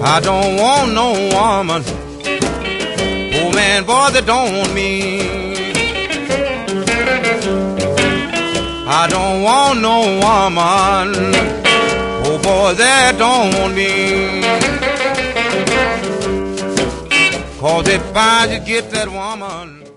I don't want no woman, oh man, boy, that don't want me. I don't want no woman, oh boy, that don't want me. 'Cause if I just get that woman